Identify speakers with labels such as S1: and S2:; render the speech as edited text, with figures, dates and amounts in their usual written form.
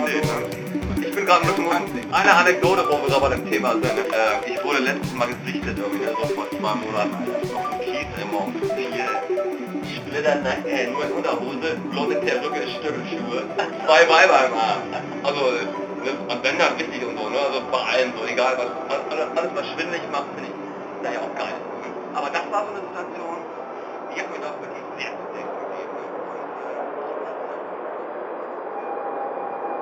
S1: stehen. Ne? Ich bin gerade mit einer Anekdote, wo wir gerade bei dem Thema sind. Ich wurde letztes Mal gesichtet irgendwie, so vor 2 Monaten, auf dem Kies immer um 4. Splitternde, nur in Unterhose, blonde Perücke, Stöckelschuhe, 2 Weiber im Arm. Also, und wenn dann wichtig und so, ne? Also bei allen so, egal was, alles was schwindelig macht, finde ich, naja auch geil. Ne? Aber das war so eine Situation, die hat mir doch wirklich sehr zu denken gegeben.